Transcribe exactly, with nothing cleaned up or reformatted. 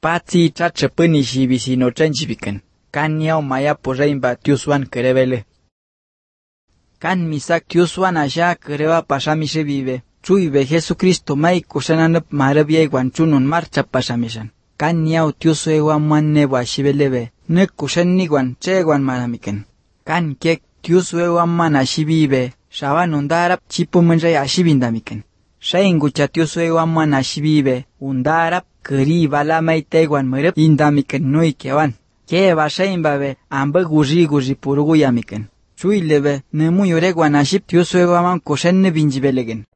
Patsi chacha puni shibisi no chanchibikan. Kan niao maya poreimba tiusuan kerebele. Kan misak tiusuan asha kereba pasamishe vive. Chuibe Jesucristo mai kusananap marabia guanchunun marcha pasamishan. Kan niao tiusue guaman newa shibelebe. Ne kusanni guan che guan maramiken. Kan kek tiusue guaman ashibibe. Shaban undarap chipu menjay ashibindamiken. Shaingucha tiusue guaman ashibibe. Undarap keri bala maiteguan merep indamiken nui kewan. Keba shaimbabe amba guji guji puruguyamiken. Chuilebe nemu yoreguan ashib tiusue guaman kusenne binjibelegen.